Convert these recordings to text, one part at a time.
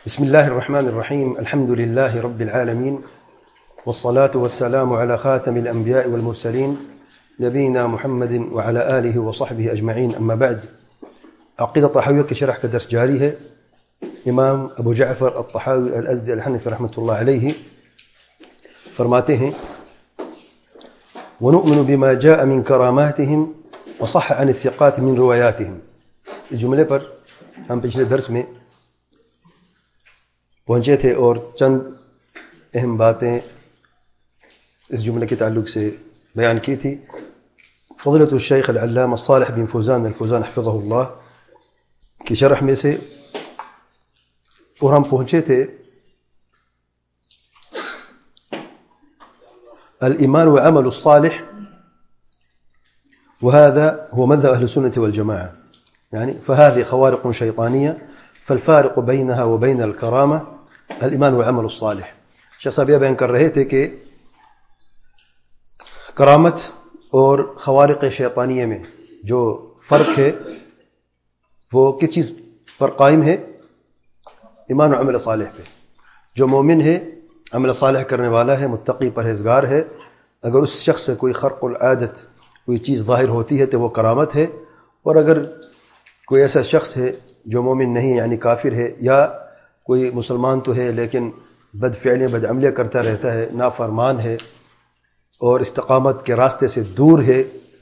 بسم الله الرحمن الرحيم. الحمد لله رب العالمين، والصلاة والسلام على خاتم الأنبياء والمرسلين نبينا محمد وعلى آله وصحبه أجمعين. أما بعد، عقيدة طحاوية كشرح كدرس جاريه امام ابو جعفر الطحاوي الازدی الحنفی رحمۃ اللہ علیہ فرماتے ہیں: ونؤمن بما جاء من کراماتهم وصح عن الثقات من روایاتهم. اس جملے پر ہم پچھلے درس میں پہنچے تھے اور چند اہم باتیں اس جملے کے تعلق سے بیان کی تھی. فضیلۃ الشیخ العلامہ صالح بن فوزان الفوزان حفظہ اللہ کی شرح میں سے، اور ہم پہنچے تھے الایمان وعمل الصالح وهذا هو مذهب اهل السنة والجماعة، يعني فهذه خوارق شيطانية فالفارق بينها وبين الكرامة الایمان وعمل الصالح. شیخ صاحب یہ بیان کر رہے تھے کہ کرامت اور خوارق شیطانیہ میں جو فرق ہے وہ کس چیز پر قائم ہے؟ ایمان و عمل صالح پہ. جو مومن ہے، عمل صالح کرنے والا ہے، متقی پرہیزگار ہے، اگر اس شخص سے کوئی خرق العادت کوئی چیز ظاہر ہوتی ہے تو وہ کرامت ہے. اور اگر کوئی ایسا شخص ہے جو مومن نہیں، یعنی کافر ہے، یا کوئی مسلمان تو ہے لیکن بد فعلیاں بد عملیاں کرتا رہتا ہے، نافرمان ہے اور استقامت کے راستے سے دور ہے،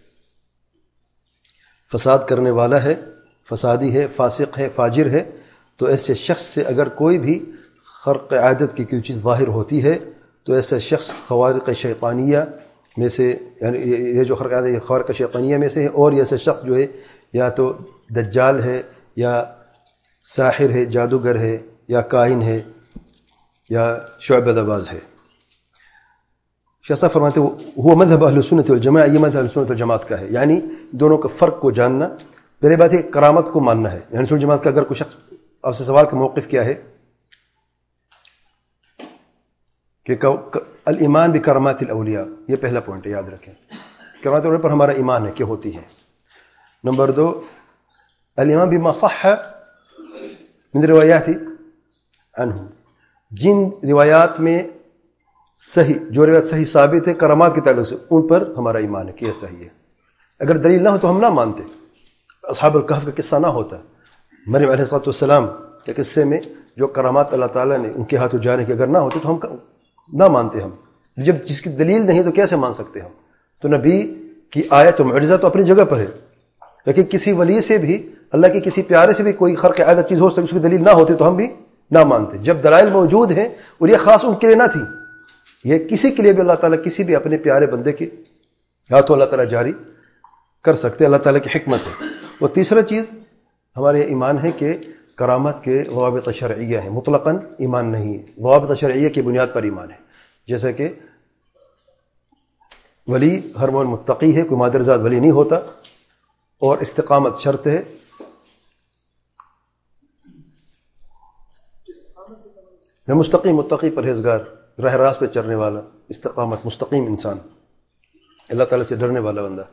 فساد کرنے والا ہے، فسادی ہے، فاسق ہے، فاجر ہے، تو ایسے شخص سے اگر کوئی بھی خرق عادت کی کوئی چیز ظاہر ہوتی ہے تو ایسا شخص خوارق شیطانیہ میں سے، یعنی یہ جو خرق عادت خوارق شیطانیہ میں سے ہے. اور ایسا شخص جو ہے یا تو دجال ہے، یا ساحر ہے، جادوگر ہے، یا کاہن ہے، یا شعبدہ باز ہے. شیخ صاحب فرماتے وہ مذہب اہل السنت والجماعہ، یہ مذہب اہل السنت والجماعت کا ہے، یعنی دونوں کے فرق کو جاننا. پہلے بات ہے کرامت کو ماننا ہے، یعنی سنت جماعت کا اگر کوئی شخص آپ سے سوال کا موقف کیا ہے کہ الایمان بکرامات الاولیاء، یہ پہلا پوائنٹ ہے، یاد رکھیں. کرامات الاولیاء پر ہمارا ایمان ہے کہ ہوتی ہے. نمبر 2، الایمان بما صح من روایات عنہ، جن روایات میں صحیح، جو روایت صحیح ثابت ہے کرامات کے تعلق سے، ان پر ہمارا ایمان ہے کہ یہ صحیح ہے. اگر دلیل نہ ہو تو ہم نہ مانتے. اصحاب الکہف کا قصہ نہ ہوتا، مریم علیہ السلام کے قصے میں جو کرامات اللہ تعالیٰ نے ان کے ہاتھوں جاری کی، اگر نہ ہوتے تو ہم نہ مانتے. ہم جب جس کی دلیل نہیں تو کیسے مان سکتے ہم؟ تو نبی کی آیت و معجزہ تو اپنی جگہ پر ہے، لیکن کسی ولی سے بھی، اللہ کے کسی پیارے سے بھی کوئی خرق عادت چیز ہو سکتی، اس کی دلیل نہ ہوتی تو ہم بھی نہ مانتے. جب دلائل موجود ہیں، اور یہ خاص ان کے لیے نہ تھی، یہ کسی کے لیے بھی اللہ تعالیٰ کسی بھی اپنے پیارے بندے کے ہاتھوں اللہ تعالیٰ جاری کر سکتے، اللہ تعالیٰ کی حکمت ہے. اور تیسرا چیز ہمارے ایمان ہے کہ کرامت کے ضوابط شرعیہ ہیں، مطلقاً ایمان نہیں ہے، ضوابط شرعیہ کی بنیاد پر ایمان ہے. جیسے کہ ولی ہر مومن متقی ہے، کوئی مادرزاد ولی نہیں ہوتا، اور استقامت شرط ہے. مستقیم، متقی پرہیزگار، راہ راست پہ چلنے والا، استقامت، مستقیم انسان، اللہ تعالیٰ سے ڈرنے والا بندہ.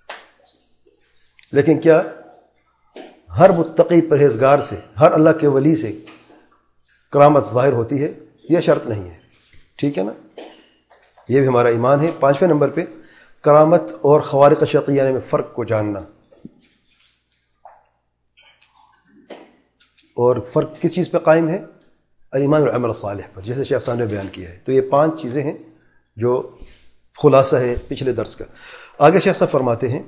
لیکن کیا ہر متقی پرہیزگار سے، ہر اللہ کے ولی سے کرامت ظاہر ہوتی ہے؟ یہ شرط نہیں ہے. ٹھیک ہے نا؟ یہ بھی ہمارا ایمان ہے. 5ویں نمبر پہ کرامت اور خوارق شیطانیہ میں فرق کو جاننا. اور فرق کس چیز پہ قائم ہے؟ الایمان والعمل الصالح پر، جیسے شیخ صاحب نے بیان کیا ہے. تو یہ 5 چیزیں ہیں جو خلاصہ ہے پچھلے درس کا. آگے شیخ صاحب فرماتے ہیں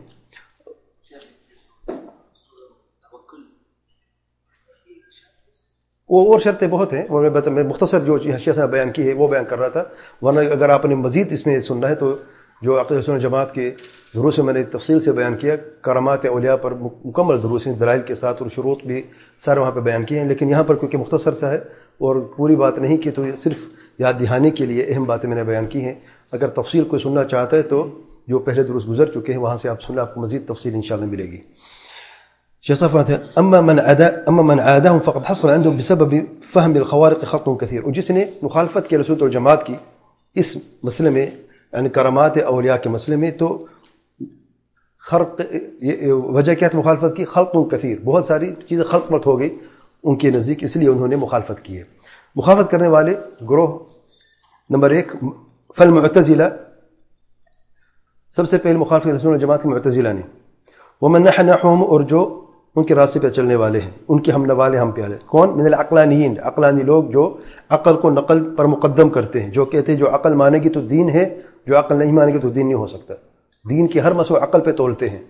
وہ اور شرطیں بہت ہیں، وہ میں مختصر جو شیخ صاحب بیان کی ہے وہ بیان کر رہا تھا. ورنہ اگر آپ نے مزید اس میں سننا ہے تو جو عقیدۃ السنہ جماعت کے دروس میں نے تفصیل سے بیان کیا، کرامات اولیاء پر مکمل دروس ہیں، دلائل کے ساتھ، اور شروط بھی سارے وہاں پہ بیان کیے ہیں. لیکن یہاں پر کیونکہ مختصر سا ہے اور پوری بات نہیں کی، تو صرف یاد دہانی کے لیے اہم باتیں میں نے بیان کی ہیں. اگر تفصیل کوئی سننا چاہتا ہے تو جو پہلے دروس گزر چکے ہیں وہاں سے آپ سننا، آپ کو مزید تفصیل انشاءاللہ ملے گی. شیخ صاحب فرماتے ہیں اما من عاداهم فقد حصل عندهم بسبب فهم الخوارق خط كثير. اور جس نے مخالفت کی رسول والجماعت کی اس مسئلے میں، یعنی کرامات اولیاء کے مسئلے میں، تو خرق وجہ کیا تھی مخالفت کی؟ خلط کثیر، بہت ساری چیزیں خلط ملط ہو گئی ان کے نزدیک، اس لیے انہوں نے مخالفت کی ہے. مخالفت کرنے والے گروہ نمبر 1 فالمعتزلہ، سب سے پہلے مخالفت رسول اللہ جماعت کے معتزلہ نے. ومن نحوهم، اور جو ان کے راستے پہ چلنے والے ہیں، ان کے ہم نوالے ہم پیارے. کون؟ من العقلانیین، عقلانی لوگ جو عقل کو نقل پر مقدم کرتے ہیں، جو کہتے ہیں جو عقل مانے گی تو دین ہے، جو عقل نہیں مانے گی تو دین نہیں ہو سکتا. دین کی ہر مسئلہ عقل پہ تولتے ہیں.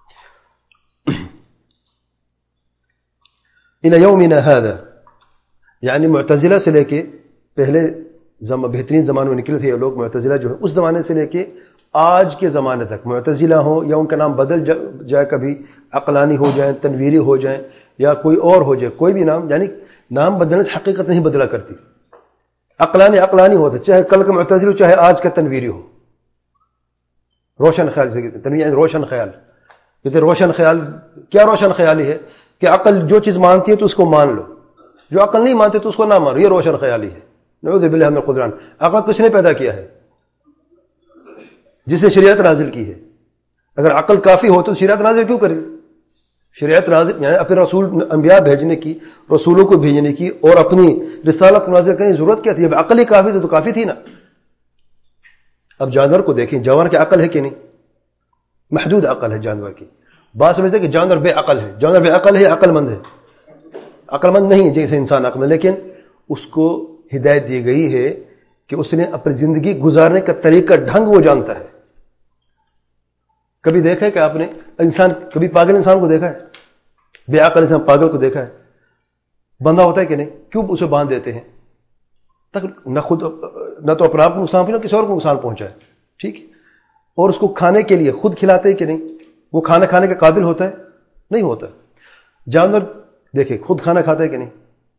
الى یومنا هذا، یعنی معتزلہ سے لے کے پہلے بہترین زمانے میں نکلے تھے یہ لوگ معتزلہ جو ہے، اس زمانے سے لے کے آج کے زمانے تک معتزلہ ہو یا ان کا نام بدل جائے، کبھی عقلانی ہو جائیں، تنویری ہو جائیں، یا کوئی اور ہو جائے، کوئی بھی نام، یعنی نام بدلنے سے حقیقت نہیں بدلا کرتی. عقلانی ہوتا، چاہے کل کا معتزلی ہو چاہے آج کا تنویری ہو. روشن خیال سے تنویر یعنی روشن خیال. کہتے روشن خیال کیا؟ روشن خیالی ہے کہ عقل جو چیز مانتی ہے تو اس کو مان لو، جو عقل نہیں مانتی تو اس کو نہ مانو. یہ روشن خیالی ہے. نعوذ باللہ من الخذلان. عقل کس نے پیدا کیا ہے؟ جس نے شریعت نازل کی ہے. اگر عقل کافی ہو تو شریعت نازل کیوں کرے؟ شریعت نازل یعنی اپنے رسول انبیاء بھیجنے کی، رسولوں کو بھیجنے کی اور اپنی رسالت نازل کرنے کی ضرورت کیا تھی؟ اب عقل ہی کافی تھی تو کافی تھی نا. اب جانور کو دیکھیں، جانور کی عقل ہے کہ نہیں؟ محدود عقل ہے جانور کی. بات سمجھتے کہ جانور بے عقل ہے. جانور بے عقل ہے، عقل مند ہے؟ عقل مند نہیں ہے جیسے انسان عقل مند، لیکن اس کو ہدایت دی گئی ہے کہ اس نے اپنی زندگی گزارنے کا طریقہ ڈھنگ وہ جانتا ہے. کبھی دیکھا ہے کہ آپ نے انسان، کبھی پاگل انسان کو دیکھا ہے؟ بے عقل انسان پاگل کو دیکھا ہے؟ بندہ ہوتا ہے کہ نہیں؟ کیوں اسے باندھ دیتے ہیں؟ تک نہ خود نہ تو اپنا آپ کو نقصان پہنچا، کسی اور کو نقصان پہنچائے. ٹھیک. اور اس کو کھانے کے لیے خود کھلاتے ہیں کہ نہیں؟ وہ کھانا کھانے کے قابل ہوتا ہے؟ نہیں ہوتا. جانور دیکھیں خود کھانا کھاتا ہے کہ نہیں؟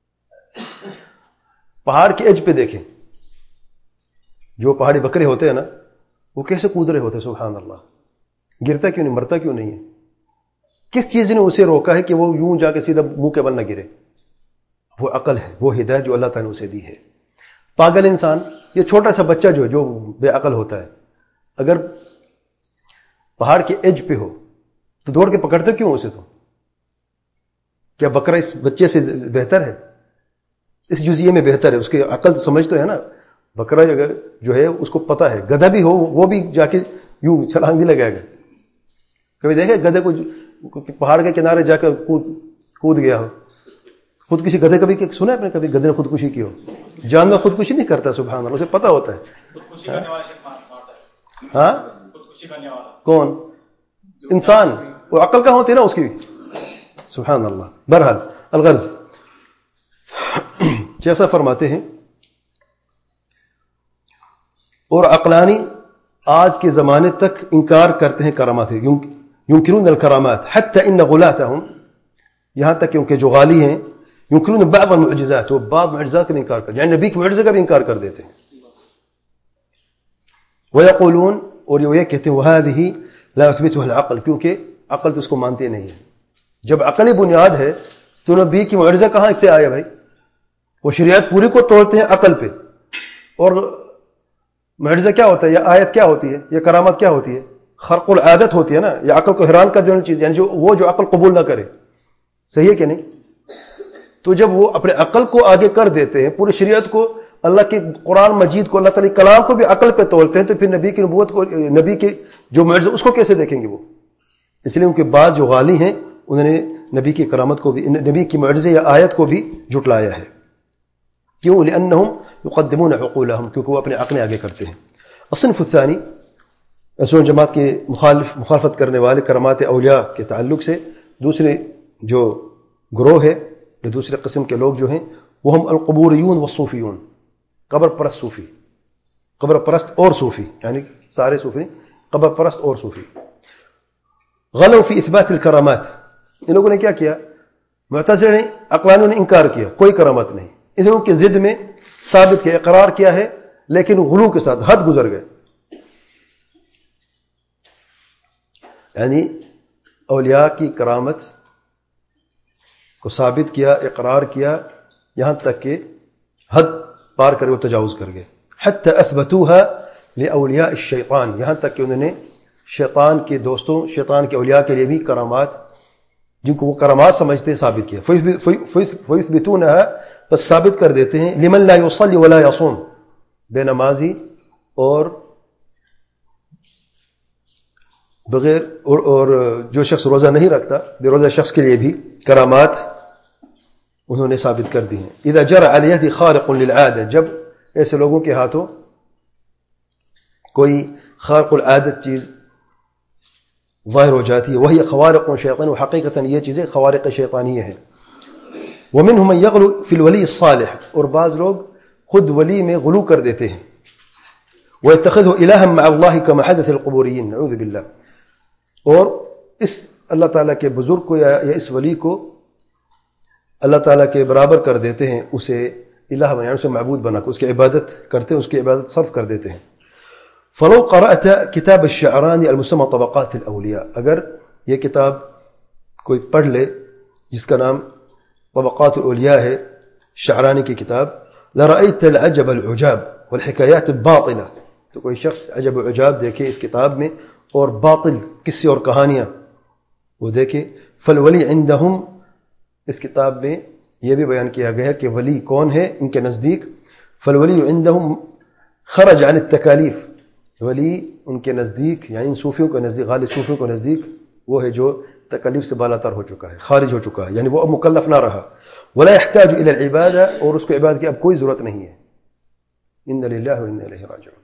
پہاڑ کے ایج پہ دیکھیں، جو پہاڑی بکرے ہوتے ہیں نا، وہ کیسے کود رہے ہوتے ہیں. سبحان اللہ. گرتا کیوں نہیں؟ مرتا کیوں نہیں ہے؟ کس چیز نے اسے روکا ہے کہ وہ یوں جا کے سیدھا منہ کے بل نہ گرے؟ وہ عقل ہے، وہ ہدایت جو اللہ تعالیٰ نے اسے دی ہے. پاگل انسان، یہ چھوٹا سا بچہ جو بے عقل ہوتا ہے، اگر پہاڑ کے ایج پہ ہو تو دوڑ کے پکڑتے کیوں اسے؟ تو کیا بکرا اس بچے سے بہتر ہے؟ اس جزئیے میں بہتر ہے. اس کی عقل سمجھ تو ہے نا. بکرا اگر جو ہے اس کو پتہ ہے، گدھا بھی ہو وہ بھی جا کے یوں چھلانگ نہیں لگائے گا. کبھی دیکھے گدھے کو پہاڑ کے کنارے جا کر کود گیا ہو؟ خودکشی گدھے کبھی سنا ہے آپ نے کبھی گدھے نے خودکشی کی ہو؟ جانور خودکشی نہیں کرتا. سبحان اللہ. اسے پتہ ہوتا ہے. ہاں کون؟ انسان. وہ عقل کہاں ہوتی ہے نا اس کی. سبحان اللہ. بہرحال الغرض جیسا فرماتے ہیں، اور عقلانی آج کے زمانے تک انکار کرتے ہیں کرامات. ینکرون الکرامات حتی ان غلاتهم، یہاں تک کہ ان کے جو غالی ہیں، ینکرون بعض المعجزات، وہ بعض معجزات کا بھی انکار کرتے ہیں، یعنی نبی کے معجزے کا بھی انکار کر دیتے ہیں. ویقولون، اور یہ کہتے ہیں وهذه لا يثبتها العقل، کیونکہ عقل تو اس کو مانتے نہیں ہے. جب عقلی بنیاد ہے تو نبی کی معجزہ کہاں سے آیا بھائی؟ وہ شریعت پوری کو توڑتے ہیں عقل پہ. اور معجزہ کیا ہوتا ہے؟ یا آیت کیا ہوتی ہے؟ یا کرامت کیا ہوتی ہے؟ خرق العادت ہوتی ہے نا، یا عقل کو حیران کر دینے چیز، یعنی جو عقل قبول نہ کرے. صحیح ہے کہ نہیں؟ تو جب وہ اپنے عقل کو آگے کر دیتے ہیں، پوری شریعت کو، اللہ کے قرآن مجید کو، اللہ تعالی کلام کو بھی عقل پہ تولتے ہیں، تو پھر نبی کی نبوت کو، نبی کے جو معجزہ اس کو کیسے دیکھیں گے وہ؟ اس لیے ان کے بعد جو غالی ہیں انہوں نے نبی کی کرامت کو بھی، نبی کی معجزے یا آیت کو بھی جھٹلایا ہے. کیوں؟ لأنهم يقدمون عقولهم، کیونکہ وہ اپنے عقلیں آگے کرتے ہیں. الصنف الثانی، رسول جماعت کے مخالفت کرنے والے کرامات اولیاء کے تعلق سے دوسرے جو گروہ ہے، یا دوسرے قسم کے لوگ جو ہیں، وہ ہم القبوریون والصوفیون، قبر پرست صوفی. قبر پرست اور صوفی، یعنی سارے صوفی، قبر پرست اور صوفی. غلو فی اثبات الکرامات، ان لوگوں نے کیا کیا؟ معتزلہ نے، عقلانیوں نے انکار کیا، کوئی کرامت نہیں. ان لوگوں کی ضد میں ثابت کیا، اقرار کیا ہے، لیکن غلو کے ساتھ حد گزر گئے. یعنی اولیاء کی کرامت کو ثابت کیا، اقرار کیا، یہاں تک کہ حد پار کر وہ تجاوز کر گئے. حتی اثبتوها لاولیاء الشیطان، یہاں تک کہ انہوں نے شیطان کے دوستوں، شیطان کے اولیاء کے لیے بھی کرامات جن کو وہ کرامات سمجھتے ہیں ثابت کیا. فیثبتونها بس ثابت کر دیتے ہیں لمن لا یصلی ولا یصوم، بے نمازی اور بغیر اور جو شخص روزہ نہیں رکھتا بے روزہ شخص کے لیے بھی کرامات انہوں نے ثابت کر دی ہیں. اذا جرى على يد خارق للعاده، جب ایسے لوگوں کے ہاتھوں کوئی خارق العادت چیز ظاہر ہو جاتی ہے، وہی خوارق شیطان، حقیقتاً یہ چیزیں خوارق شیطانیہ ہیں. ومنهم من يغلو في الولي الصالح، اور بعض لوگ خود ولی میں غلو کر دیتے ہیں. ويتخذه الها مع الله كما حدث القبوريين، نعوذ بالله. اور اس اللہ تعالیٰ کے بزرگ کو یا اس ولی کو اللہ تعالیٰ کے برابر کر دیتے ہیں، اسے الہ بنا، اسے معبود بنا کر اس کی عبادت کرتے ہیں، اس کی عبادت صرف کر دیتے ہیں. فلو قرأت کتاب الشعرانی المسمى طبقات الاولیاء، اگر یہ کتاب کوئی پڑھ لے جس کا نام طبقات الاولیاء ہے، شعرانی کی کتاب، لرأيت العجب العجاب والحکایات الباطلہ، تو کوئی شخص عجب و عجاب دیکھے اس کتاب میں اور باطل قصے اور کہانیاں وہ دیکھے. فالولی عندہم، اس کتاب میں یہ بھی بیان کیا گیا کہ ولی کون ہے ان کے نزدیک. فالولی عندہم خرج عن التکالیف، ولی ان کے نزدیک یعنی ان صوفیوں کے نزدیک، غالب صوفیوں کے نزدیک وہ ہے جو تکلیف سے بالا تر ہو چکا ہے، خارج ہو چکا ہے، یعنی وہ اب مکلف نہ رہا. ولا يحتاج الى العبادہ، اور اس کو عبادت کی اب کوئی ضرورت نہیں ہے. ان للہ وانا الیہ راجعون.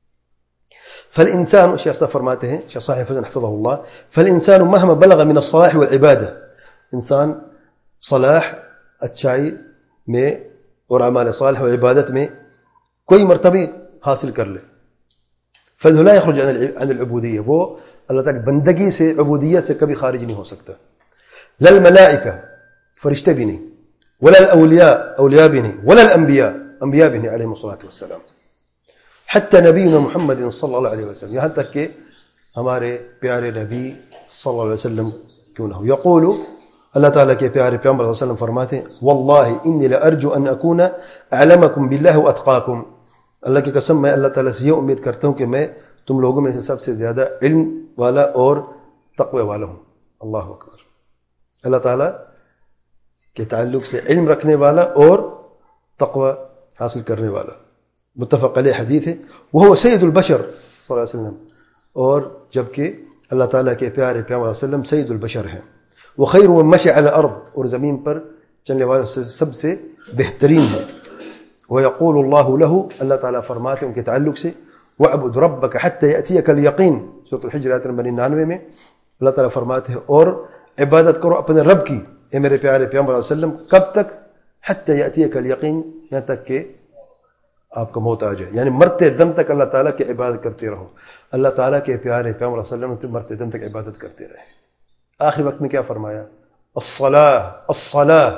فالانسان، شیخ صاحب فرماتے ہیں، شیخ صاحب حفظہ اللہ، فالانسان مهما بلغ من الصلاح والعبادہ، انسان صلاح اچائی میں اور اعمال صالح و عبادت میں کوئی مرتبہ حاصل کر لے، فإنه لا يخرج عن العبودیہ، وہ اللہ تعالی بندگی سے، عبودیت سے کبھی خارج نہیں ہو سکتا. لا الملائکہ، فرشتے بھی نہیں، ولا الاولیاء، اولیاء بھی نہیں، ولا الانبیاء، انبیاء بھی نہیں علیہم الصلاۃ والسلام. حتی نبینا محمد صلی اللہ علیہ وسلم، یہاں تک کہ ہمارے پیارے نبی صلی اللہ علیہ وسلم کیوں نہ ہو. یقول، اللہ تعالیٰ کے پیارے پیغمبر صلی اللہ علیہ وسلم فرماتے ہیں، واللہ انی لارجو ان اکون اعلمکم باللہ واتقاکم، اللہ کی قسم میں اللہ تعالیٰ سے یہ امید کرتا ہوں کہ میں تم لوگوں میں سے سب سے زیادہ علم والا اور تقوی والا ہوں. اللہ اکبر. اللہ تعالیٰ کے تعلق سے علم رکھنے والا اور تقوی حاصل کرنے والا. متفق علیہ حدیث ہے. وہ سید البشر صلی اللہ علیہ وسلم، اور جبکہ اللہ تعالیٰ کے پیارے پیغمبر صلی اللہ علیہ وسلم سید البشر ہیں. وہ خیر من مشى على الارض، اور زمین پر چلنے والوں سے سب سے بہترین ہے. ويقول الله له، اللہ تعالیٰ فرماتے ہیں ان کے تعلق سے، وَاعْبُدْ رَبَّكَ حَتَّى يَأْتِيَكَ الْيَقِينَ، سورۃ الحجر آیت نمبر 99 میں اللہ تعالیٰ فرماتے ہیں اور عبادت کرو اپنے رب کی، اے میرے پیارے پیغمبر صلی اللہ علیہ وسلم، کب تک؟ حَتَّى يَأْتِيَكَ الْيَقِينَ، یہاں تک کہ آپ کو موت آ جائے، یعنی مرتے دم تک اللہ تعالیٰ کی عبادت کرتے رہو. اللہ تعالیٰ کے پیارے پیغمبر صلی اللہ علیہ وسلم مرتے دم تک عبادت کرتے رہے. آخری وقت میں کیا فرمایا؟ الصلاۃ، الصلاۃ،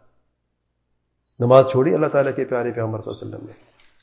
نماز چھوڑی اللہ تعالیٰ کے پیارے پیغمبر صلی اللہ علیہ وسلم نے.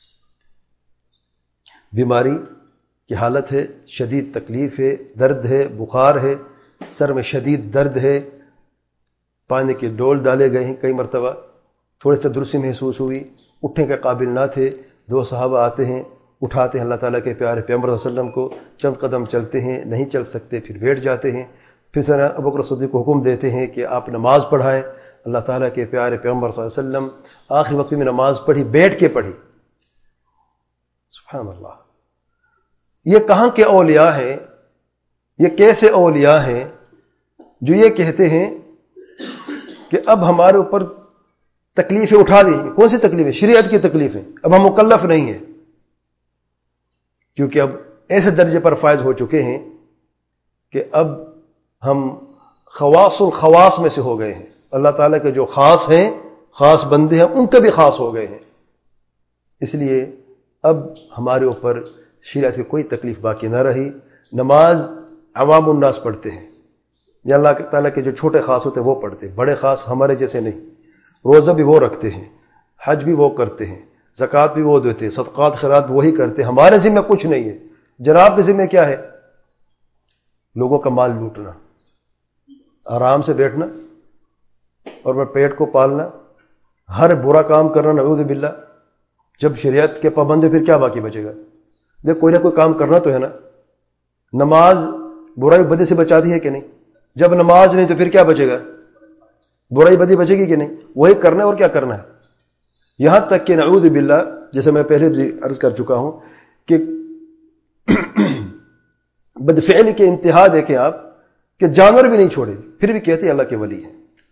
بیماری کی حالت ہے، شدید تکلیف ہے، درد ہے، بخار ہے، سر میں شدید درد ہے، پانی کے ڈول ڈالے گئے ہیں کئی مرتبہ، تھوڑی سی تندرستی محسوس ہوئی، اٹھنے کے قابل نہ تھے. 2 صحابہ آتے ہیں، اٹھاتے ہیں اللہ تعالیٰ کے پیارے پیغمبر صلی اللہ علیہ وسلم کو، چند قدم چلتے ہیں، نہیں چل سکتے، پھر بیٹھ جاتے ہیں. پھر سنا ابوبکر صدیق کو حکم دیتے ہیں کہ آپ نماز پڑھائیں. اللہ تعالیٰ کے پیارے پیغمبر صلی اللہ علیہ وسلم آخری وقت میں نماز پڑھی، بیٹھ کے پڑھی. سبحان اللہ. یہ کہاں کے اولیاء ہیں؟ یہ کیسے اولیاء ہیں جو یہ کہتے ہیں کہ اب ہمارے اوپر تکلیفیں اٹھا دی؟ کون سی تکلیفیں؟ شریعت کی تکلیفیں. اب ہم مکلف نہیں ہیں، کیونکہ اب ایسے درجے پر فائز ہو چکے ہیں کہ اب ہم خواص الخواص میں سے ہو گئے ہیں. اللہ تعالیٰ کے جو خاص ہیں، خاص بندے ہیں، ان کے بھی خاص ہو گئے ہیں. اس لیے اب ہمارے اوپر شریعت کی کوئی تکلیف باقی نہ رہی. نماز عوام الناس پڑھتے ہیں، یا اللہ تعالیٰ کے جو چھوٹے خاص ہوتے ہیں وہ پڑھتے ہیں، بڑے خاص ہمارے جیسے نہیں. روزہ بھی وہ رکھتے ہیں، حج بھی وہ کرتے ہیں، زکوٰۃ بھی وہ دیتے ہیں، صدقات خیرات بھی وہی کرتے ہیں. ہمارے ذمہ کچھ نہیں ہے. جناب کے ذمہ کیا ہے؟ لوگوں کا مال لوٹنا، آرام سے بیٹھنا اور پیٹ کو پالنا، ہر برا کام کرنا، نعوذ باللہ. جب شریعت کے پابند ہے پھر کیا باقی بچے گا؟ دیکھ کوئی نہ کوئی کام کرنا تو ہے نا. نماز برائی بدی سے بچاتی ہے کہ نہیں؟ جب نماز نہیں تو پھر کیا بچے گا؟ برائی بدی بچے گی کہ نہیں؟ وہی کرنا ہے اور کیا کرنا ہے. یہاں تک کہ نعوذ باللہ، جیسے میں پہلے بھی عرض کر چکا ہوں کہ بدفعلی کے انتہا دیکھیں آپ کہ جانور بھی نہیں چھوڑے پھر بھی کہتے ہیں اللہ کے ولی ہیں.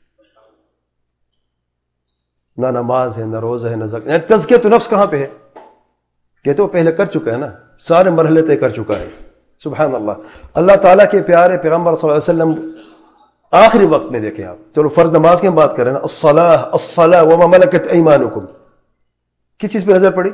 نہ نماز ہے، نہ روزہ ہے، نہ زکات. یعنی تزکیۃ نفس کہاں پہ ہے؟ کہتے وہ پہلے کر چکا ہے نا، سارے مرحلے طے کر چکا ہے. سبحان اللہ. اللہ تعالیٰ کے پیارے پیغمبر صلی اللہ علیہ وسلم آخری وقت میں دیکھیں آپ، چلو فرض نماز کی ہم بات کریں نا، الصلاۃ وما ملکت ایمانکم، کس چیز پہ نظر پڑی؟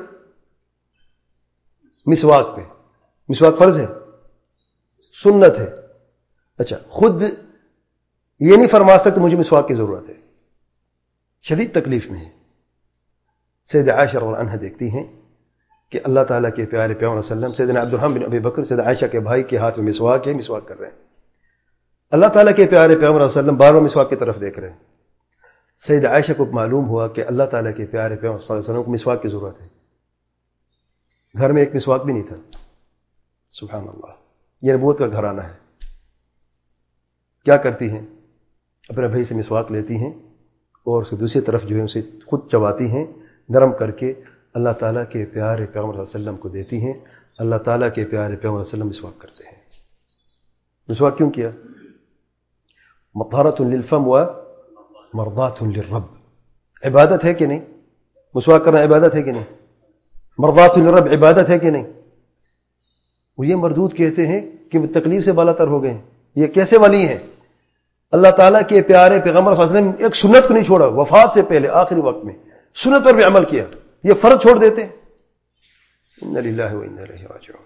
مسواک پہ. مسواک فرض ہے؟ سنت ہے. اچھا، خود یہ نہیں فرما سکتے مجھے مسواک کی ضرورت ہے، شدید تکلیف میں ہے. سیدہ عائشہ رضی اللہ عنہا دیکھتی ہیں کہ اللہ تعالیٰ کے پیارے پیغمبر صلی اللہ علیہ وسلم سیدنا عبد الرحمن بن ابی بکر سیدہ عائشہ کے بھائی کے ہاتھ میں مسواک ہے، مسواک کر رہے ہیں. اللہ تعالیٰ کے پیارے پیغمبر صلی اللہ علیہ وسلم بار بار مسواک کی طرف دیکھ رہے ہیں. سیدہ عائشہ کو معلوم ہوا کہ اللہ تعالیٰ کے پیارے پیغمبر صلی اللہ علیہ وسلم کو مسواک کی ضرورت ہے. گھر میں ایک مسواک بھی نہیں تھا. سبحان اللہ. یہ نبوت کا گھرانہ ہے. کیا کرتی ہیں؟ اپنے بھائی سے مسواک لیتی ہیں اور اس کی دوسری طرف جو ہے اسے خود چباتی ہیں، نرم کر کے اللہ تعالیٰ کے پیارے پیغمبر صلی اللہ علیہ وسلم کو دیتی ہیں. اللہ تعالیٰ کے پیارے پیغمبر صلی اللہ علیہ وسلم مسواک کرتے ہیں. مسواک کیوں کیا؟ مطہرۃ للفم و مرضات للرب. عبادت ہے کہ نہیں؟ مسواک کرنا عبادت ہے کہ نہیں؟ مرضات للرب عبادت ہے کہ نہیں؟ وہ یہ مردود کہتے ہیں کہ وہ تکلیف سے بالا تر ہو گئے ہیں. یہ کیسے ولی ہیں؟ اللہ تعالیٰ کے پیارے پیغمبر صلی اللہ علیہ وسلم ایک سنت کو نہیں چھوڑا، وفات سے پہلے آخری وقت میں سنت پر بھی عمل کیا. یہ فرض چھوڑ دیتے ہیں. انا للہ و انا الیہ راجعون.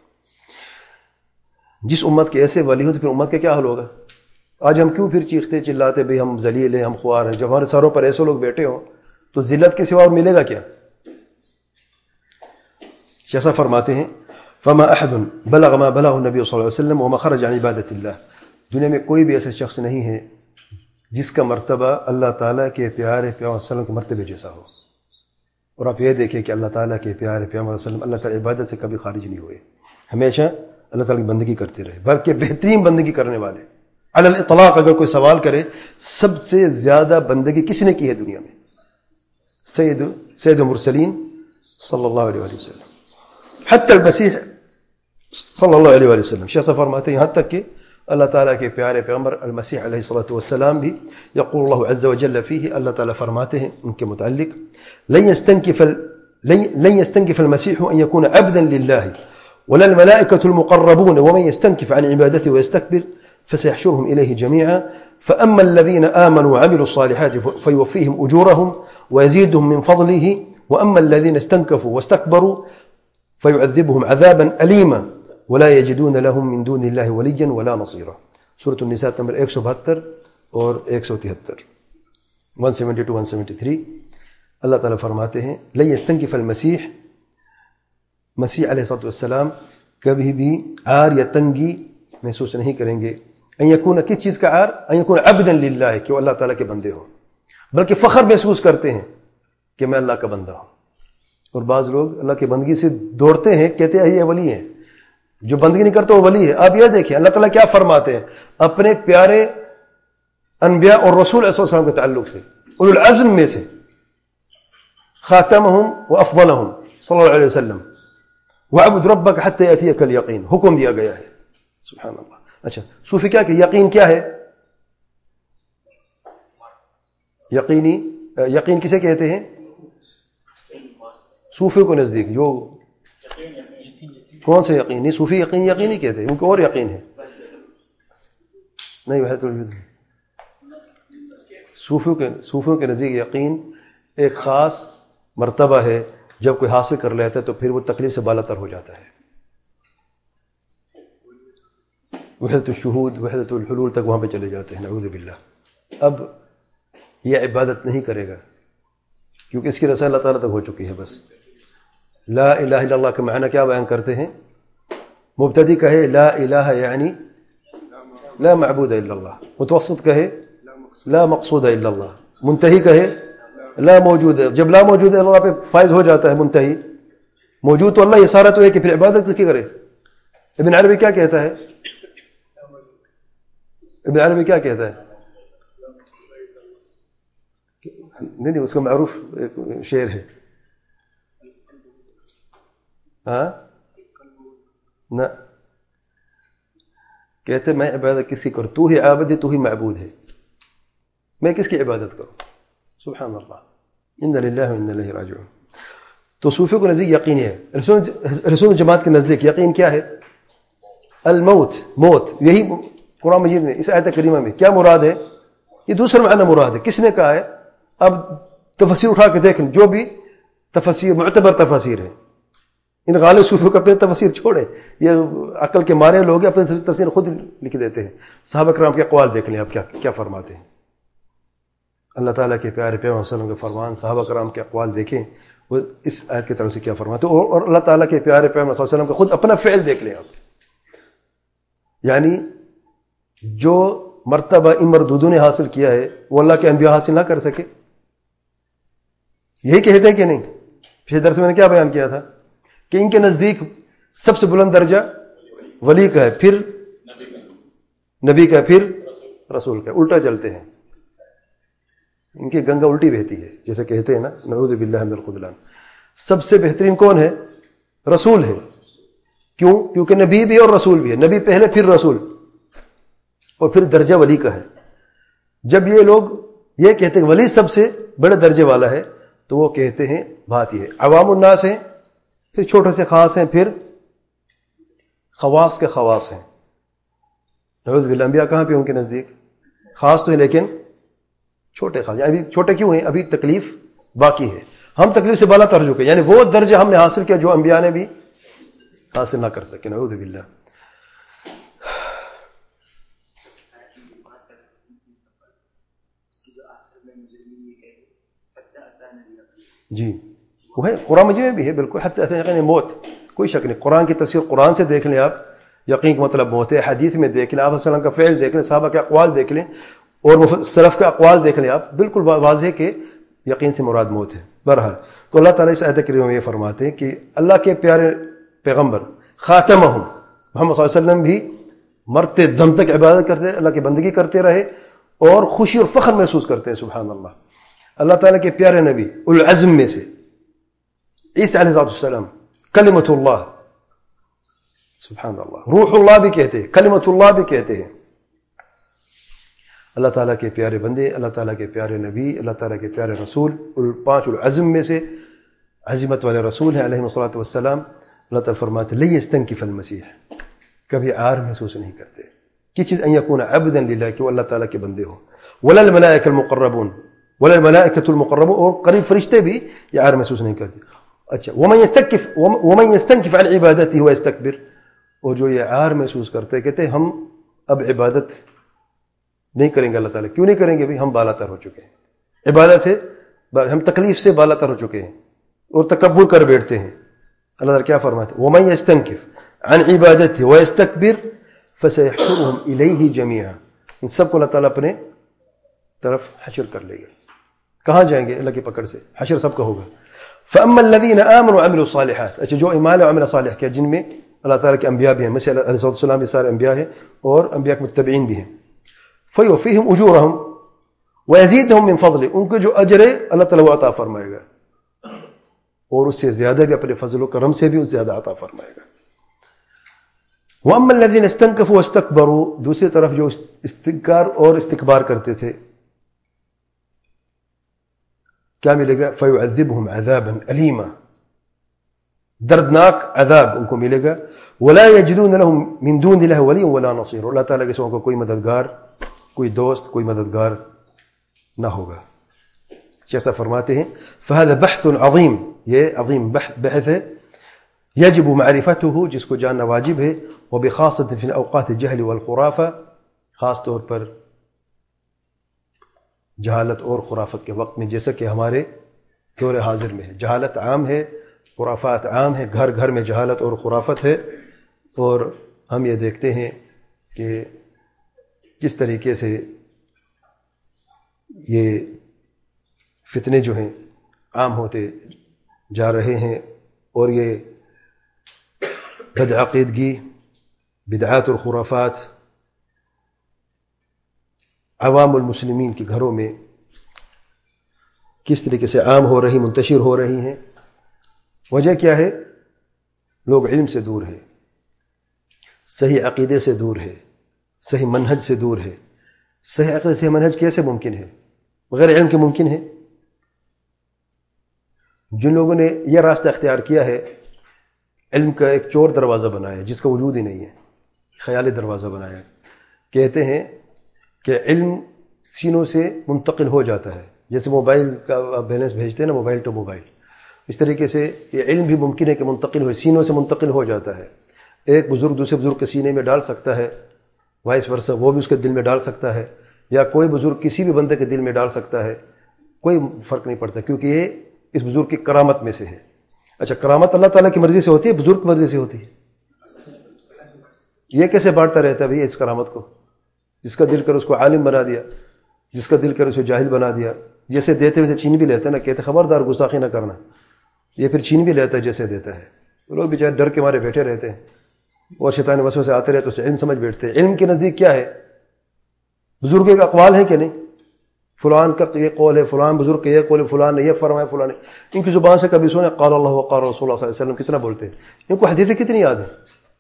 جس امت کے ایسے ولی ہو تو پھر امت کا کیا حال ہوگا؟ آج ہم کیوں پھر چیختے چلاتے بھئی ہم ذلیل ہیں، ہم خوار ہیں؟ جب ہمارے سروں پر ایسے لوگ بیٹھے ہوں تو ذلت کے سوا اور ملے گا کیا؟ جیسا فرماتے ہیں فما احد بلغ ما بلغ النبی صلی اللہ علیہ وسلم وما خرج عن عبادت اللہ. دنیا میں کوئی بھی ایسا شخص نہیں ہے جس کا مرتبہ اللہ تعالیٰ کے پیارے پیغمبر صلی اللہ علیہ وسلم کے مرتبے جیسا ہو. اور آپ یہ دیکھیں کہ اللہ تعالیٰ کے پیارے پیغمبر صلی اللہ علیہ وسلم اللہ تعالیٰ عبادت سے کبھی خارج نہیں ہوئے، ہمیشہ اللہ تعالیٰ کی بندگی کرتے رہے، بلکہ بہترین بندگی کرنے والے. علی الاطلاق اگر کوئی سوال کرے سب سے زیادہ بندگی کس نے کی ہے دنیا میں؟ سید المرسلین صلی اللہ علیہ وآلہ وسلم، حتی المسیح صلی اللہ علیہ وآلہ وسلم. شیخ صاحب فرماتے ہیں یہاں تک کہ اللہ تعالیٰ کے پیارے پیغمبر المسیح علیہ الصلوۃ والسلام بھی یقول اللہ عز وجل فیہ، اللہ تعالیٰ فرماتے ہیں ان کے متعلق لن يستنكف المسيح ان يكون عبدا لله ولا الملائكة المقربون ومن يستنكف عن عبادته ويستكبر فسيحشرهم إليه جميعا فأما الذين آمنوا وعملوا الصالحات فيوفيهم أجورهم ويزيدهم من فضله وأما الذين استنكفوا واستكبروا فيعذبهم عذابا أليما ولا يجدون لهم من دون الله وليا ولا نصيرا. سورة النساء نمبر 172 اور 173 172 173. اللہ تعالیٰ فرماتے ہیں لن يستنكف المسیح، مسیح علیہ الصلوۃ والسلام کبھی بھی عار یا تنگی محسوس نہیں کریں گے. ان یکون، کس چیز کا عار؟ ان یکون عبدا للہ، کہ وہ اللہ تعالیٰ کے بندے ہوں، بلکہ فخر محسوس کرتے ہیں کہ میں اللہ کا بندہ ہوں. اور بعض لوگ اللہ کی بندگی سے دوڑتے ہیں، کہتے ہیں یہ ولی ہیں، جو بندگی نہیں کرتا وہ ولی ہے. آپ یہ دیکھیں اللہ تعالیٰ کیا فرماتے ہیں اپنے پیارے انبیاء اور رسول علیہ السلام کے تعلق سے، اولو العزم میں سے خاتمہم و افضلہم صلی اللہ علیہ وسلم، وَعْبُدْ رَبَّكَ حَتَّى يَأْتِيَكَ الْيَقِينُ، حکم دیا گیا ہے. سبحان اللہ. اچھا صوفی کیا کہ یقین کیا ہے؟ یقین کسے کہتے ہیں؟ صوفی کو نزدیک جو کون سے یقین؟ نہیں، صوفی یقین نہیں کہتے، ان کو اور یقین ہے. نہیں، وحدت الوجود. صوفیوں کے نزدیک یقین ایک خاص مرتبہ ہے، جب کوئی حاصل کر لیتا ہے تو پھر وہ تکلیف سے بالا تر ہو جاتا ہے. وحدت الشہود، وحدت الحلول تک وہاں پہ چلے جاتے ہیں، نعوذ باللہ. اب یہ عبادت نہیں کرے گا کیونکہ اس کی رسائی اللہ تعالیٰ تک ہو چکی ہے. بس لا الہ الا اللہ کا معنی کیا بیان کرتے ہیں؟ مبتدی کہے لا الہ یعنی لا معبود الا اللہ، متوسط کہے لا مقصود الا اللہ، منتہی کہے لا موجود ہے. جب لا موجود ہے اللہ پہ فائز ہو جاتا ہے منتہی، موجود تو اللہ، یہ سارا تو ہے کہ پھر عبادت کی کرے. ابن عربی کیا کہتا ہے؟ ابن عربی کیا کہتا ہے؟ نہیں اس کا معروف شعر ہے. ہاں نہ کہتے میں عبادت کس کی کروں, تو ہی عابد ہے تو ہی معبود ہے, میں کس کی عبادت کروں. سبحان اللہ, انا للہ و انا الیہ راجعون. تو صوفیوں کو نزدیک یقین ہے. رسول جماعت کے نزدیک یقین کیا ہے؟ الموت, موت. یہی قرآن مجید میں اس آیت کریمہ میں کیا مراد ہے؟ یہ دوسرا معنی مراد ہے. کس نے کہا ہے؟ اب تفسیر اٹھا کے دیکھیں, جو بھی تفسیر معتبر تفسیر ہے, ان غالب صوفیوں کو اپنے تفسیر چھوڑیں. یہ عقل کے مارے لوگ اپنے تفسیر خود لکھ دیتے ہیں. صحابہ کرام کے اقوال دیکھ لیں آپ کیا فرماتے ہیں. اللہ تعالیٰ کے پیارے پیغمبر صلی اللہ علیہ وسلم کے فرمان, صحابہ کرام کے اقوال دیکھیں وہ اس آیت کی طرف سے کیا فرماتے ہیں, اور اللہ تعالیٰ کے پیارے پیغمبر صلی اللہ علیہ وسلم کا خود اپنا فعل دیکھ لیں آپ. یعنی جو مرتبہ ان مردودوں نے حاصل کیا ہے وہ اللہ کے انبیاء حاصل نہ کر سکے. یہی کہتے ہیں کہ نہیں؟ پچھلے درس میں نے کیا بیان کیا تھا کہ ان کے نزدیک سب سے بلند درجہ ولی کا ہے, پھر نبی کا ہے, پھر رسول کا ہے. الٹا چلتے ہیں, ان کی گنگا الٹی بہتی ہے جیسے کہتے ہیں نا, نعوذ باللہ من الخذلان. سب سے بہترین کون ہے؟ رسول ہے. کیوں؟ کیونکہ نبی بھی اور رسول بھی ہے. نبی پہلے پھر رسول, اور پھر درجہ ولی کا ہے. جب یہ لوگ یہ کہتے ہیں ولی سب سے بڑے درجے والا ہے تو وہ کہتے ہیں بات یہ ہے عوام الناس ہیں, پھر چھوٹے سے خاص ہیں, پھر خواص کے خواص ہیں. نعوذ باللہ. انبیاء کہاں پہ ان کے نزدیک خاص تو ہے لیکن چھوٹے خاص. یعنی چھوٹے کیوں ہیں؟ ابھی تکلیف باقی ہے. ہم تکلیف سے بالا تر چکے, یعنی وہ درجہ ہم نے حاصل کیا جو انبیاء نے بھی حاصل نہ کر سکے. نعوذ باللہ. جی وہ ہے قرآن مجید میں بھی ہے بالکل. حتی یقین موت, کوئی شک نہیں. قرآن کی تفسیر قرآن سے دیکھ لیں آپ, یقین کا مطلب موت ہے. حدیث میں دیکھ لیں آپ, صلی اللہ علیہ وسلم کا فعل دیکھ لیں, صحابہ کے اقوال دیکھ لیں, اور سلف کا اقوال دیکھ لیں آپ, بالکل واضح ہے کہ یقین سے مراد موت ہے. بہرحال تو اللہ تعالیٰ اس آیت کریمہ میں یہ فرماتے ہیں کہ اللہ کے پیارے پیغمبر خاتمہم محمد صلی اللہ علیہ وسلم بھی مرتے دم تک عبادت کرتے, اللہ کی بندگی کرتے رہے, اور خوشی اور فخر محسوس کرتے ہیں. سبحان اللہ. اللہ تعالیٰ کے پیارے نبی العزم میں سے عیسیٰ علیہ السلام کلمۃ اللہ, سبحان اللہ, روح اللہ بھی کہتے ہیں, کلمۃ اللہ بھی کہتے ہیں. اللہ تعالیٰ کے پیارے بندے, اللہ تعالیٰ کے پیارے نبی, اللہ تعالیٰ کے پیارے رسول, پانچ العزم میں سے عظمت والے رسول ہیں علیہ الصلوۃ والسلام. اللہ تعالیٰ فرماتے لن یستنکف المسیح, کبھی عار محسوس نہیں کرتے. کس چیز؟ ان یکون عبدا للہ, کہ وہ اللہ تعالیٰ کے بندے ہوں. ولا الملائکۃ المقربون, ولا الملائکۃ المقربون, اور قریب فرشتے بھی یہ عار محسوس نہیں کرتے. اچھا ومن یستنکف عن عبادته ویستکبر, اور جو یہ عار محسوس کرتے کہتے ہم اب عبادت نہیں کریں گے اللہ تعالیٰ. کیوں نہیں کریں گے؟ بھی ہم بالا تر ہو چکے ہیں عبادت سے, ہم تکلیف سے بالا تر ہو چکے ہیں اور تکبر کر بیٹھتے ہیں. اللہ تعالیٰ کیا فرماتے ہیں؟ ومن یستنکف عن عبادته ویستکبر فسيحشرهم الیہ جمیعا, ان سب کو اللہ تعالیٰ اپنے طرف حشر کر لے گا. کہاں جائیں گے؟ اللہ کی پکڑ سے. حشر سب کا ہوگا. فاما الذين امنوا وعملوا الصالحات, اچھا جو ایمان اور عمل صالح کیا, جن میں اللہ تعالیٰ کے انبیاء بھی ہیں, مثل علیہ السلام یہ سارے انبیاء ہیں اور انبیاء کے متبعین بھی ہیں. فیوفیہم اجورہم ویزیدہم من فضلہ, ان کو جو اجر ہے اللہ تعالیٰ وہ عطا فرمائے گا, اور اس سے زیادہ بھی اپنے فضل و کرم سے بھی اس سے زیادہ عطا فرمائے گا. واما الذين استنكفوا واستكبروا, دوسری طرف جو استنکار اور استکبار کرتے تھے, کیا ملے گا؟ فیعذبہم عذابا علیما, دردناک عذاب ان کو ملے گا. ولا یجدون لهم من دون اللہ ولیا ولا نصیر, اللہ تعالیٰ کے سوا کو کوئی مددگار, کوئی دوست, کوئی مددگار نہ ہوگا. جیسا فرماتے ہیں فهذا بحث عظیم, یہ عظیم بحث ہے, یجب معرفته, جس کو جاننا واجب ہے, وبخاصة في اوقات الجهل والخرافة, خاص طور پر جہالت اور خرافت کے وقت میں, جیسا کہ ہمارے دور حاضر میں ہے. جہالت عام ہے, خرافات عام ہے, گھر گھر میں جہالت اور خرافت ہے, اور ہم یہ دیکھتے ہیں کہ کس طریقے سے یہ فتنے جو ہیں عام ہوتے جا رہے ہیں, اور یہ بدعقیدگی, بدعات اور خرافات عوام المسلمین کے گھروں میں کس طریقے سے عام ہو رہی، منتشر ہو رہی ہیں. وجہ کیا ہے؟ لوگ علم سے دور ہیں، صحیح عقیدے سے دور ہے، صحیح منہج سے دور ہے. صحیح عقیدے سے منہج کیسے ممکن ہے؟ بغیر علم کے ممکن ہے. جن لوگوں نے یہ راستہ اختیار کیا ہے، علم کا ایک چور دروازہ بنایا ہے جس کا وجود ہی نہیں ہے، خیالی دروازہ بنایا ہے. کہتے ہیں کہ علم سینوں سے منتقل ہو جاتا ہے، جیسے موبائل کا آپ بیلنس بھیجتے ہیں نا، موبائل ٹو موبائل، اس طریقے سے یہ علم بھی ممکن ہے کہ منتقل ہو، سینوں سے منتقل ہو جاتا ہے. ایک بزرگ دوسرے بزرگ کے سینے میں ڈال سکتا ہے، وائس ورثہ وہ بھی اس کے دل میں ڈال سکتا ہے، یا کوئی بزرگ کسی بھی بندے کے دل میں ڈال سکتا ہے. کوئی فرق نہیں پڑتا، کیونکہ یہ اس بزرگ کی کرامت میں سے ہے. اچھا، کرامت اللہ تعالیٰ کی مرضی سے ہوتی ہے، بزرگ کی مرضی سے ہوتی ہے؟ یہ کیسے بانٹتا رہتا ہے بھئی اس کرامت کو؟ جس کا دل کر اس کو عالم بنا دیا، جس کا دل کر اسے جاہل بنا دیا. جیسے دیتے ویسے چھین بھی لیتا ہے نا، کہتے خبردار گستاخی نہ کرنا. یہ پھر چھین بھی لیتا ہے جیسے دیتا ہے. تو لوگ بیچارے ڈر کے مارے بیٹھے رہتے ہیں اور شیطان وسوسے آتے رہتے، اسے علم سمجھ بیٹھتے ہیں. علم کے نزدیک کیا ہے؟ بزرگ کے اقوال ہیں کہ نہیں؟ فلان کا یہ قول ہے، فلان بزرگ کا یہ قول ہے، فلان نے یہ فرمایا، فلان نے. ان کی زبان سے کبھی سنے قال اللہ وقال رسول اللہ صلی اللہ علیہ وسلم کتنا بولتے ہیں؟ ان کو حدیثیں کتنی یاد ہیں؟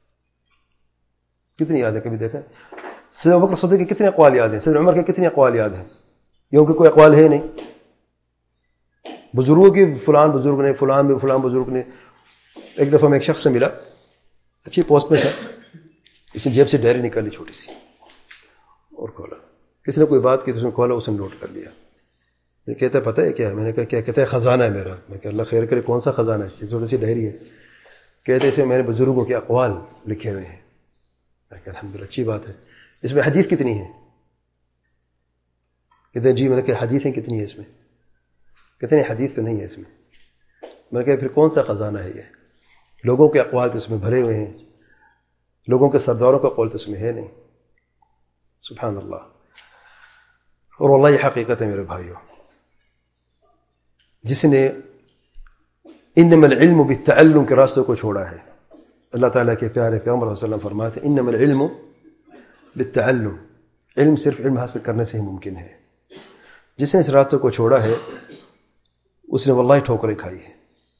کتنی یاد ہے؟ کبھی دیکھا؟ سیدنا ابوبکر صدیق کے کتنے اقوال یاد ہیں؟ سیدنا عمر کے کتنے اقوال یاد ہیں؟ یہ کہ کوئی اقوال ہے نہیں. بزرگوں کی فلان بزرگ نے، فلان بزرگ نے. ایک دفعہ میں ایک شخص سے ملا، اچھی پوسٹ میں تھا. اس نے جیب سے ڈائری نکالی چھوٹی سی اور کھولا. کسی نے کوئی بات کی تو اس نے کھولا، اس نے نوٹ کر لیا. یہ کہتا ہے پتہ ہے کیا ہے؟ میں نے کہا کیا؟ کہتا ہے خزانہ ہے میرا. میں کہا اللہ خیر کرے، کون سا خزانہ ہے؟ چھوٹی سی ڈائری ہے. کہتے ہیں اس میں میں نے بزرگوں کے اقوال لکھے ہوئے ہیں. میں کہا الحمدللہ، اچھی بات ہے. اس میں حدیث کتنی ہے؟ کہتے ہیں جی. میں نے کہا حدیثیں کتنی ہیں اس میں؟ کہتے ہیں حدیث تو نہیں ہے اس میں. میں نے کہا پھر کون سا خزانہ ہے یہ؟ لوگوں کے اقوال تو اس میں بھرے ہوئے ہیں، لوگوں کے سرداروں کا قول تو اس میں ہے نہیں. سبحان اللہ. اور واللہ یہ حقیقت ہے میرے بھائیوں. جس نے انما العلم بالتعلم کے راستوں کو چھوڑا ہے، اللہ تعالیٰ کے پیارے پیغمبر صلی اللہ علیہ وسلم فرماتے ہیں انما العلم بالتعلم، علم صرف علم حاصل کرنے سے ہی ممکن ہے. جس نے اس راستوں کو چھوڑا ہے اس نے واللہ ٹھوکریں کھائی ہے.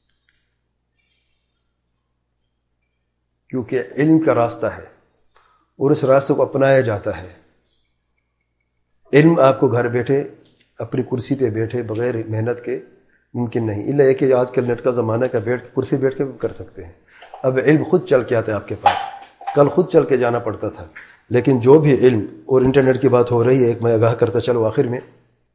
کیونکہ علم کا راستہ ہے اور اس راستے کو اپنایا جاتا ہے. علم آپ کو گھر بیٹھے اپنی کرسی پہ بیٹھے بغیر محنت کے ممکن نہیں، الا یہ کہ آج کل نیٹ کا زمانہ کا بیٹھ کرسی بیٹھ کے بھی کر سکتے ہیں. اب علم خود چل کے آتا ہے آپ کے پاس، کل خود چل کے جانا پڑتا تھا. لیکن جو بھی علم اور انٹرنیٹ کی بات ہو رہی ہے، ایک میں آگاہ کرتا چلو آخر میں،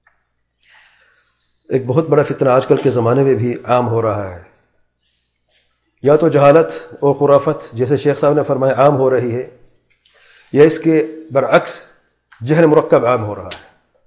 ایک بہت بڑا فتنہ آج کل کے زمانے میں بھی عام ہو رہا ہے. یا تو جہالت اور خرافت جیسے شیخ صاحب نے فرمایا عام ہو رہی ہے، یا اس کے برعکس جہل مرکب عام ہو رہا ہے.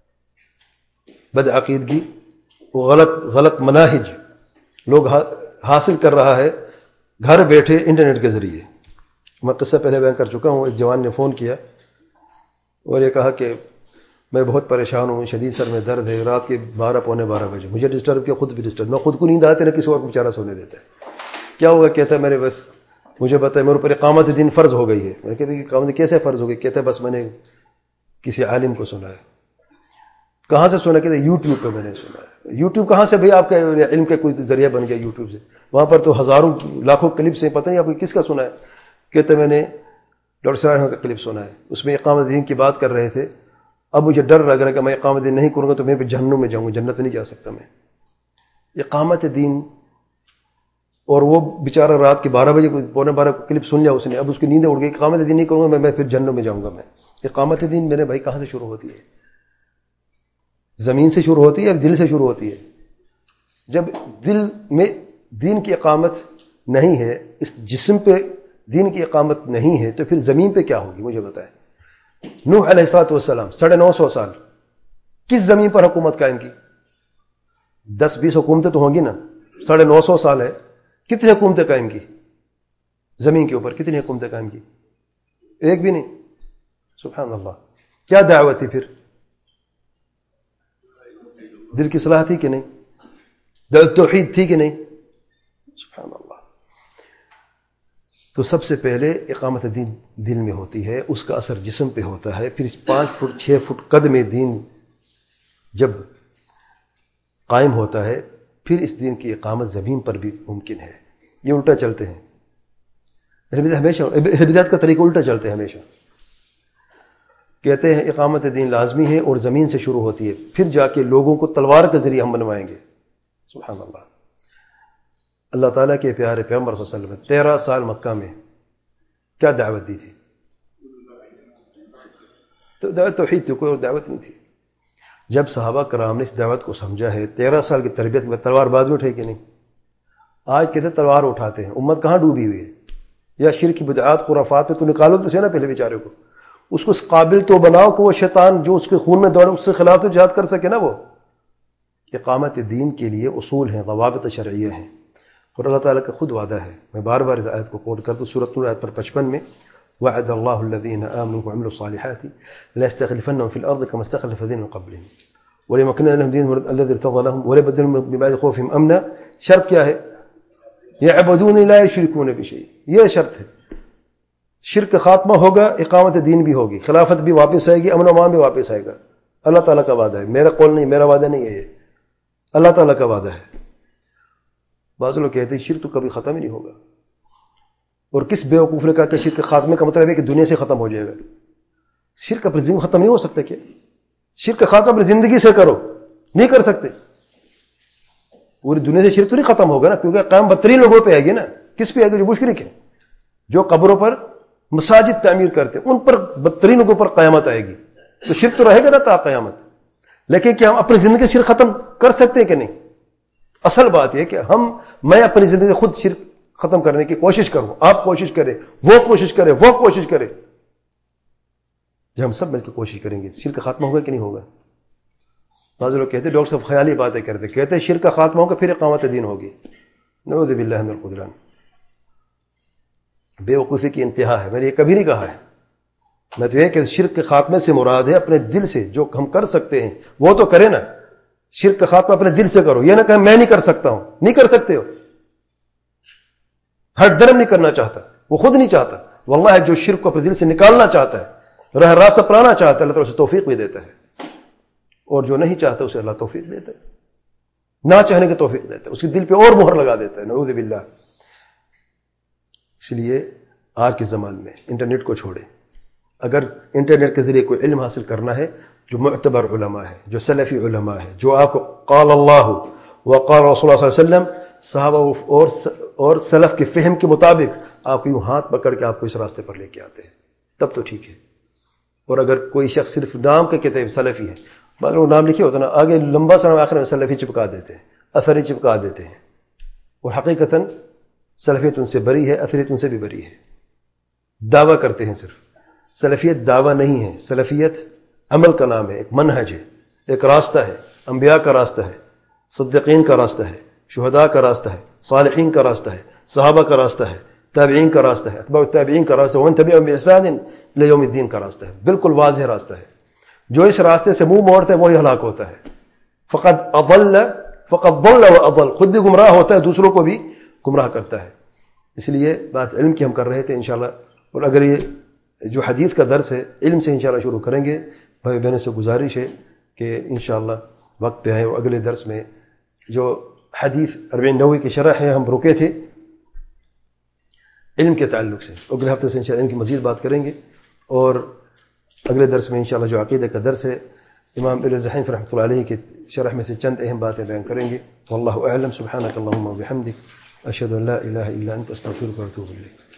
بدعقیدگی غلط مناہج لوگ حاصل کر رہا ہے گھر بیٹھے انٹرنیٹ کے ذریعے. میں قصہ پہلے بیان کر چکا ہوں. ایک جوان نے فون کیا اور یہ کہا کہ میں بہت پریشان ہوں، شدید سر میں درد ہے، رات کے 12 بجے مجھے ڈسٹرب کیا، خود بھی ڈسٹرب، نہ خود کو نیند آتی نہ کسی اور کو بیچارہ سونے دیتا ہے. کیا ہوگا؟ کہتا ہے مجھے بتایا میرے اوپر اقامت دین فرض ہو گئی ہے. میں نے کہا اقامت کیسے فرض ہو گئی؟ کہتا ہے بس میں نے کسی عالم کو سنا ہے. کہاں سے سنا؟ کہتے ہیں یوٹیوب پہ میں نے سنا ہے. یوٹیوب کہاں سے بھئی؟ آپ کا علم کا کوئی ذریعہ بن گیا یوٹیوب سے. وہاں پر تو ہزاروں لاکھوں کلپس ہیں، پتہ نہیں آپ کو کس کا سنا ہے. کہتے ہیں میں نے ڈاکٹر صاحب کا کلپ سنا ہے، اس میں اقامت دین کی بات کر رہے تھے. اب مجھے ڈر لگ رہا ہے کہ میں اقامت دین نہیں کروں گا تو میں پھر جہنم میں جاؤں گا، جنت میں نہیں جا سکتا میں. اقامت دین. اور وہ بیچارہ رات کے 12 بجے 12:15 کو کلپ سن لیا اس نے، اب اس کی نیندیں اڑ گئی. اقامت دین نہیں کروں گا میں پھر جہنم میں جاؤں گا میں. اقامت دین میرے بھائی کہاں سے شروع ہوتی ہے؟ زمین سے شروع ہوتی ہے یا دل سے شروع ہوتی ہے؟ جب دل میں دین کی اقامت نہیں ہے، اس جسم پہ دین کی اقامت نہیں ہے، تو پھر زمین پہ کیا ہوگی؟ مجھے بتائیں. نوح علیہ الصلوۃ والسلام 950 سال کس زمین پر حکومت قائم کی؟ 10-20 حکومتیں تو ہوں گی نا. 950 سال ہے، کتنی حکومتیں قائم کی زمین کے اوپر؟ کتنی حکومتیں قائم کی؟ ایک بھی نہیں. سبحان اللہ. کیا دعوت تھی پھر؟ دل کی صلاح تھی کہ نہیں؟ دعوت توحید تھی کہ نہیں؟ سبحان اللہ. تو سب سے پہلے اقامت دین دل میں ہوتی ہے، اس کا اثر جسم پہ ہوتا ہے. پھر 5 فٹ 6 فٹ قد میں دین جب قائم ہوتا ہے پھر اس دین کی اقامت زمین پر بھی ممکن ہے. یہ الٹا چلتے ہیں ہمیشہ، بدعت کا طریقہ الٹا چلتے ہیں ہمیشہ. کہتے ہیں اقامت دین لازمی ہے اور زمین سے شروع ہوتی ہے، پھر جا کے لوگوں کو تلوار کے ذریعے ہم بنوائیں گے. سبحان اللہ. اللہ تعالیٰ کے پیارے پیغمبر صلی اللہ علیہ وسلم 13 سال مکہ میں کیا دعوت دی تھی؟ تو دعوت توحید تھی، کوئی اور دعوت نہیں تھی. جب صحابہ کرام نے اس دعوت کو سمجھا ہے، 13 سال کی تربیت کے بعد تلوار بعد میں اٹھے کہ نہیں؟ آج کہتے ہیں تلوار اٹھاتے ہیں. امت کہاں ڈوبی ہوئی ہے؟ یا شرک کی بدعات خرافات میں تو نکالو تو سے نا پہلے بیچارے کو، اس کو اس قابل تو بناؤ کہ وہ شیطان جو اس کے خون میں دوڑے اس سے خلاف تو جہاد کر سکے نا. وہ اقامت دین کے لیے اصول ہیں، ضوابط شرعیہ ہیں، اور اللہ تعالیٰ کا خود وعدہ ہے. میں بار بار اس آیت کو کوٹ کرتا ہوں، سورۃ نور آیت پر 55 میں وعد اللہ الذین آمنوا وعملوا الصالحات ليستخلفنهم في الارض كما استخلف الذین من قبلهم وليمكن لهم دينهم الذي ارتضى لهم وليبدلهم من بعد خوفهم امنا. شرط کیا ہے؟ یعبدون لا یشرکون بشیء. یہ شرط ہے. شرک کا خاتمہ ہوگا، اقامت دین بھی ہوگی، خلافت بھی واپس آئے گی، امن و امان بھی واپس آئے گا. اللہ تعالیٰ کا وعدہ ہے، میرا قول نہیں، میرا وعدہ نہیں ہے، یہ اللہ تعالیٰ کا وعدہ ہے. بعض لوگ کہتے ہیں شرک تو کبھی ختم ہی نہیں ہوگا. اور کس بیوقوف نے کہا کہ شرک کے خاتمے کا مطلب ہے کہ دنیا سے ختم ہو جائے گا؟ شرک اپنی زندگی ختم نہیں ہو سکتا. کیا شرک کا خاتمہ اپنی زندگی سے کرو؟ نہیں کر سکتے. پوری دنیا سے شرک تو نہیں ختم ہوگا نا، کیونکہ قیام بدترین لوگوں پہ آئے گی نا. کس پہ آئے گی؟ جو مشرک ہے، جو قبروں پر مساجد تعمیر کرتے ہیں، ان پر بدترین لوگوں پر قیامت آئے گی. تو شرک تو رہے گا نا تا قیامت. لیکن کیا ہم اپنی زندگی شرک ختم کر سکتے ہیں کہ نہیں؟ اصل بات یہ کہ میں اپنی زندگی خود شرک ختم کرنے کی کوشش کروں، آپ کوشش کریں، وہ کوشش کرے، وہ کوشش کرے. جب ہم سب مل کے کوشش کریں گے شرک کا خاتمہ ہوگا کہ نہیں ہوگا؟ بعض لوگ کہتے ہیں ڈاکٹر صاحب خیالی باتیں کرتے، کہتے ہیں شرک کا خاتمہ ہوگا پھر اقامت دین ہوگی. نعوذ باللہ من الخذلان. بے وقوفی کی انتہا ہے. میں نے یہ کبھی نہیں کہا ہے. میں تو یہ کہ شرک کے خاتمے سے مراد ہے اپنے دل سے جو ہم کر سکتے ہیں وہ تو کرے نا. شرک کا خاتمہ اپنے دل سے کرو، یہ نہ کہ میں نہیں کر سکتا ہوں. نہیں کر سکتے ہو. ہر درم نہیں کرنا چاہتا، وہ خود نہیں چاہتا. واللہ جو شرک کو اپنے دل سے نکالنا چاہتا ہے، راہ راست اپنانا چاہتا ہے، اللہ تعالیٰ اسے توفیق بھی دیتا ہے. اور جو نہیں چاہتا اسے اللہ توفیق دیتا ہے، نہ چاہنے کی توفیق دیتا ہے، اس کے دل پہ اور مہر لگا دیتا ہے. نعوذ باللہ. اس لیے آج کے زمان میں انٹرنیٹ کو چھوڑیں. اگر انٹرنیٹ کے ذریعے کوئی علم حاصل کرنا ہے، جو معتبر علماء ہے، جو سلفی علماء ہے، جو آپ کو قال اللہ وقال رسول اللہ صلی اللہ علیہ وسلم، صحابہ اور سلف کے فہم کے مطابق آپ کو یوں ہاتھ پکڑ کے آپ کو اس راستے پر لے کے آتے ہیں، تب تو ٹھیک ہے. اور اگر کوئی شخص صرف نام کے کہتے ہیں سلفی ہے، بعض لوگ نام لکھے ہوتا نا، آگے لمبا سا نام آخر میں سلفی چپکا دیتے ہیں، اثری چپکا دیتے ہیں، اور حقیقتاً سلفیت ان سے بری ہے، اثریت ان سے بھی بری ہے. دعویٰ کرتے ہیں صرف. سلفیت دعویٰ نہیں ہے، سلفیت عمل کا نام ہے، ایک منہج ہے، ایک راستہ ہے. انبیاء کا راستہ ہے، صدیقین کا راستہ ہے، شہداء کا راستہ ہے، صالحین کا راستہ ہے، صحابہ کا راستہ ہے، تابعین کا راستہ ہے، اتباع التابعین کا راستہ ہے، ومن تبعهم بإحسان إلى يوم الدین کا راستہ ہے. بالکل واضح راستہ ہے. جو اس راستے سے منہ موڑتا ہے وہی ہلاک ہوتا ہے. فقد ضل واضل. خود بھی گمراہ ہوتا ہے، دوسروں کو بھی گمراہ کرتا ہے. اس لیے بات علم کی ہم کر رہے تھے انشاءاللہ. اور اگر یہ جو حدیث کا درس ہے علم سے انشاءاللہ شروع کریں گے. بھائی بہنوں سے گزارش ہے کہ انشاءاللہ وقت پہ آئیں. اور اگلے درس میں جو حدیث 40 نووی کی شرح ہے، ہم رکے تھے علم کے تعلق سے. اگلے ہفتے سے انشاءاللہ علم کی مزید بات کریں گے. اور اگلے درس میں انشاءاللہ جو عقیدہ کا درس ہے امام ابن الجحیم رحمۃ اللہ علیہ کی شرح میں سے چند اہم باتیں بیان کریں گے. واللہ اعلم. سبحانک اللہم وبحمدک، اشہد ان لا الہ الا انت، استغفرک واتوب الیک.